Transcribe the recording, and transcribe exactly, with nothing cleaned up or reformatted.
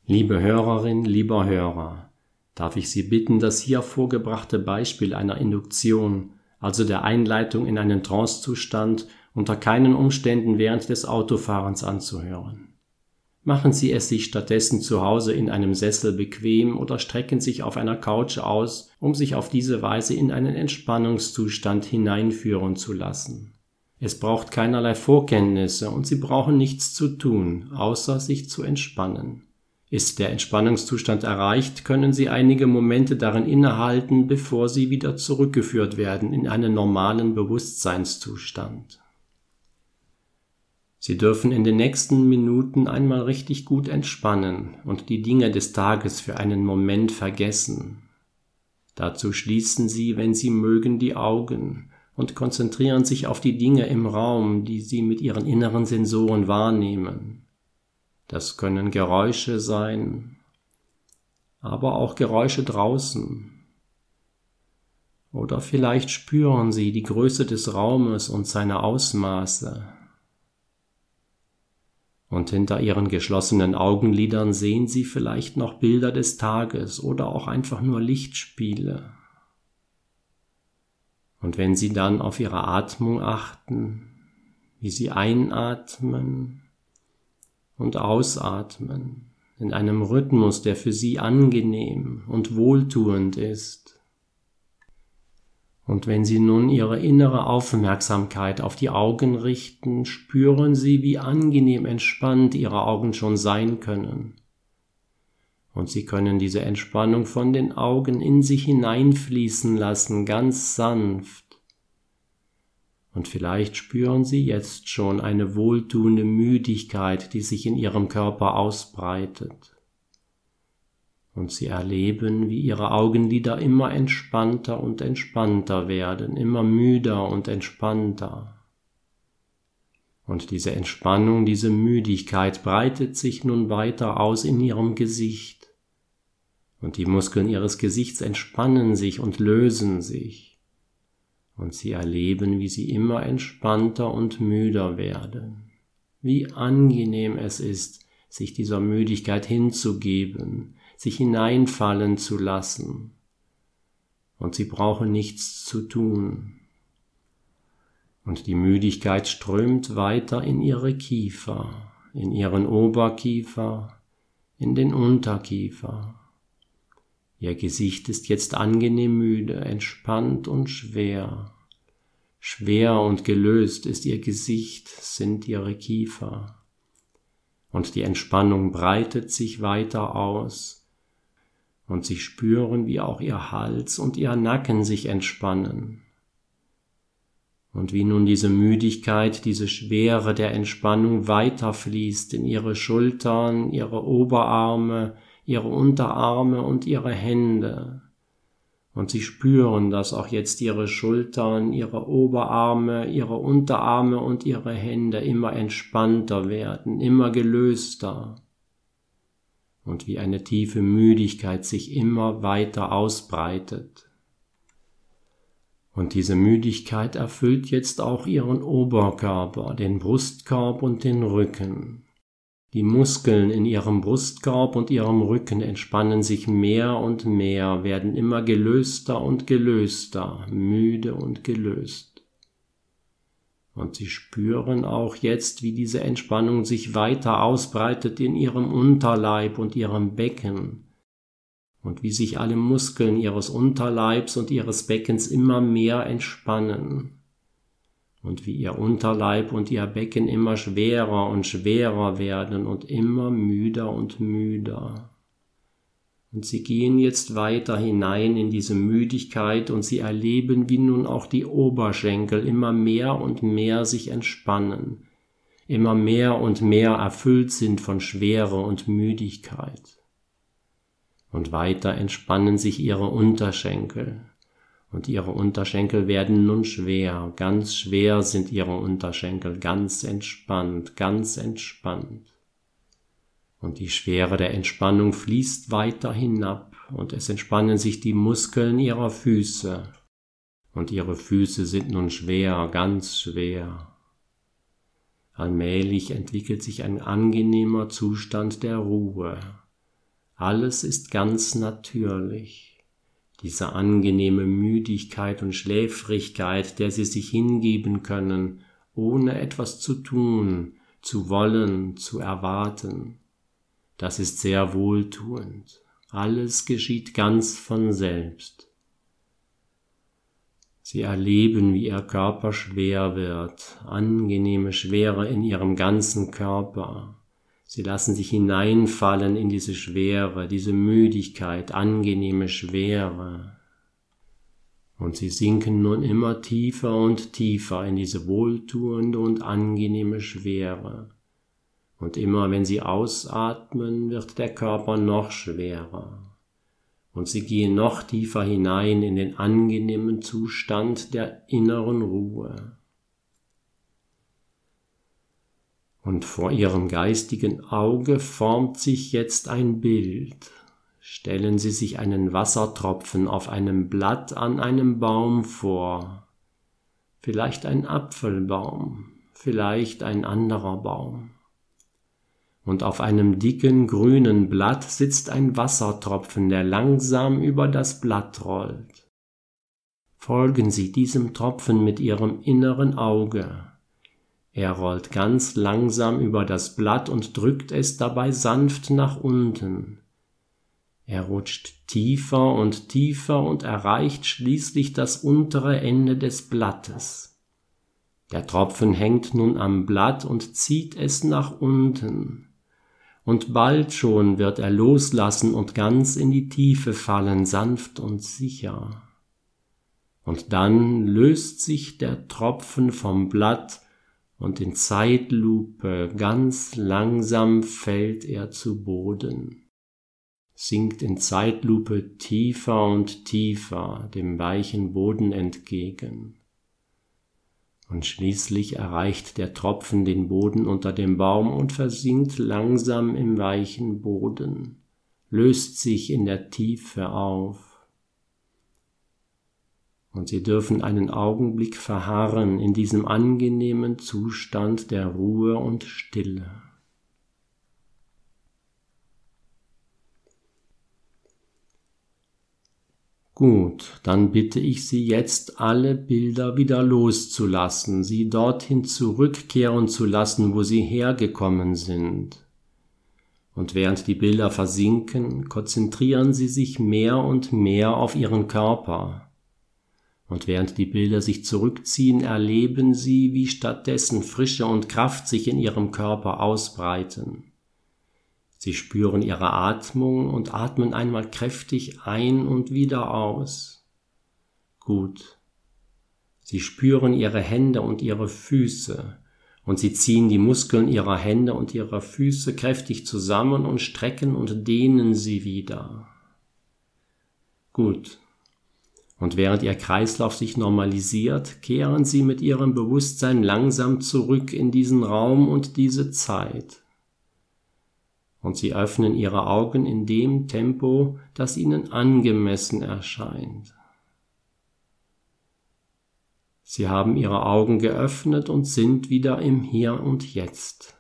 Liebe Hörerin, lieber Hörer, darf ich Sie bitten, das hier vorgebrachte Beispiel einer Induktion, also der Einleitung in einen Trancezustand, unter keinen Umständen während des Autofahrens anzuhören. Machen Sie es sich stattdessen zu Hause in einem Sessel bequem oder strecken sich auf einer Couch aus, um sich auf diese Weise in einen Entspannungszustand hineinführen zu lassen. Es braucht keinerlei Vorkenntnisse und Sie brauchen nichts zu tun, außer sich zu entspannen. Ist der Entspannungszustand erreicht, können Sie einige Momente darin innehalten, bevor Sie wieder zurückgeführt werden in einen normalen Bewusstseinszustand. Sie dürfen in den nächsten Minuten einmal richtig gut entspannen und die Dinge des Tages für einen Moment vergessen. Dazu schließen Sie, wenn Sie mögen, die Augen und konzentrieren sich auf die Dinge im Raum, die Sie mit Ihren inneren Sensoren wahrnehmen. Das können Geräusche sein, aber auch Geräusche draußen. Oder vielleicht spüren Sie die Größe des Raumes und seine Ausmaße. Und hinter Ihren geschlossenen Augenlidern sehen Sie vielleicht noch Bilder des Tages oder auch einfach nur Lichtspiele. Und wenn Sie dann auf Ihre Atmung achten, wie Sie einatmen und ausatmen, in einem Rhythmus, der für Sie angenehm und wohltuend ist. Und wenn Sie nun Ihre innere Aufmerksamkeit auf die Augen richten, spüren Sie, wie angenehm entspannt Ihre Augen schon sein können. Und Sie können diese Entspannung von den Augen in sich hineinfließen lassen, ganz sanft. Und vielleicht spüren Sie jetzt schon eine wohltuende Müdigkeit, die sich in Ihrem Körper ausbreitet. Und Sie erleben, wie Ihre Augenlider immer entspannter und entspannter werden, immer müder und entspannter. Und diese Entspannung, diese Müdigkeit breitet sich nun weiter aus in Ihrem Gesicht. Und die Muskeln Ihres Gesichts entspannen sich und lösen sich. Und Sie erleben, wie Sie immer entspannter und müder werden. Wie angenehm es ist, sich dieser Müdigkeit hinzugeben, sich hineinfallen zu lassen. Und Sie brauchen nichts zu tun. Und die Müdigkeit strömt weiter in Ihre Kiefer, in Ihren Oberkiefer, in den Unterkiefer. Ihr Gesicht ist jetzt angenehm müde, entspannt und schwer. Schwer und gelöst ist Ihr Gesicht, sind Ihre Kiefer. Und die Entspannung breitet sich weiter aus. Und Sie spüren, wie auch Ihr Hals und Ihr Nacken sich entspannen. Und wie nun diese Müdigkeit, diese Schwere der Entspannung weiterfließt in Ihre Schultern, Ihre Oberarme, Ihre Unterarme und Ihre Hände. Und Sie spüren, dass auch jetzt Ihre Schultern, Ihre Oberarme, Ihre Unterarme und Ihre Hände immer entspannter werden, immer gelöster. Und wie eine tiefe Müdigkeit sich immer weiter ausbreitet. Und diese Müdigkeit erfüllt jetzt auch Ihren Oberkörper, den Brustkorb und den Rücken. Die Muskeln in Ihrem Brustkorb und Ihrem Rücken entspannen sich mehr und mehr, werden immer gelöster und gelöster, müde und gelöst. Und Sie spüren auch jetzt, wie diese Entspannung sich weiter ausbreitet in Ihrem Unterleib und Ihrem Becken und wie sich alle Muskeln Ihres Unterleibs und Ihres Beckens immer mehr entspannen. Und wie Ihr Unterleib und Ihr Becken immer schwerer und schwerer werden und immer müder und müder. Und Sie gehen jetzt weiter hinein in diese Müdigkeit und Sie erleben, wie nun auch die Oberschenkel immer mehr und mehr sich entspannen, immer mehr und mehr erfüllt sind von Schwere und Müdigkeit. Und weiter entspannen sich Ihre Unterschenkel. Und Ihre Unterschenkel werden nun schwer, ganz schwer sind Ihre Unterschenkel, ganz entspannt, ganz entspannt. Und die Schwere der Entspannung fließt weiter hinab und es entspannen sich die Muskeln Ihrer Füße. Und Ihre Füße sind nun schwer, ganz schwer. Allmählich entwickelt sich ein angenehmer Zustand der Ruhe. Alles ist ganz natürlich. Diese angenehme Müdigkeit und Schläfrigkeit, der Sie sich hingeben können, ohne etwas zu tun, zu wollen, zu erwarten. Das ist sehr wohltuend. Alles geschieht ganz von selbst. Sie erleben, wie Ihr Körper schwer wird, angenehme Schwere in Ihrem ganzen Körper. Sie lassen sich hineinfallen in diese Schwere, diese Müdigkeit, angenehme Schwere. Und Sie sinken nun immer tiefer und tiefer in diese wohltuende und angenehme Schwere. Und immer wenn Sie ausatmen, wird der Körper noch schwerer. Und Sie gehen noch tiefer hinein in den angenehmen Zustand der inneren Ruhe. Und vor Ihrem geistigen Auge formt sich jetzt ein Bild. Stellen Sie sich einen Wassertropfen auf einem Blatt an einem Baum vor. Vielleicht ein Apfelbaum, vielleicht ein anderer Baum. Und auf einem dicken grünen Blatt sitzt ein Wassertropfen, der langsam über das Blatt rollt. Folgen Sie diesem Tropfen mit Ihrem inneren Auge. Er rollt ganz langsam über das Blatt und drückt es dabei sanft nach unten. Er rutscht tiefer und tiefer und erreicht schließlich das untere Ende des Blattes. Der Tropfen hängt nun am Blatt und zieht es nach unten. Und bald schon wird er loslassen und ganz in die Tiefe fallen, sanft und sicher. Und dann löst sich der Tropfen vom Blatt und in Zeitlupe ganz langsam fällt er zu Boden, sinkt in Zeitlupe tiefer und tiefer dem weichen Boden entgegen. Und schließlich erreicht der Tropfen den Boden unter dem Baum und versinkt langsam im weichen Boden, löst sich in der Tiefe auf. Und Sie dürfen einen Augenblick verharren in diesem angenehmen Zustand der Ruhe und Stille. Gut, dann bitte ich Sie jetzt, alle Bilder wieder loszulassen, sie dorthin zurückkehren zu lassen, wo sie hergekommen sind. Und während die Bilder versinken, konzentrieren Sie sich mehr und mehr auf Ihren Körper. Und während die Bilder sich zurückziehen, erleben Sie, wie stattdessen Frische und Kraft sich in Ihrem Körper ausbreiten. Sie spüren Ihre Atmung und atmen einmal kräftig ein und wieder aus. Gut. Sie spüren Ihre Hände und Ihre Füße und Sie ziehen die Muskeln Ihrer Hände und Ihrer Füße kräftig zusammen und strecken und dehnen sie wieder. Gut. Und während Ihr Kreislauf sich normalisiert, kehren Sie mit Ihrem Bewusstsein langsam zurück in diesen Raum und diese Zeit. Und Sie öffnen Ihre Augen in dem Tempo, das Ihnen angemessen erscheint. Sie haben Ihre Augen geöffnet und sind wieder im Hier und Jetzt.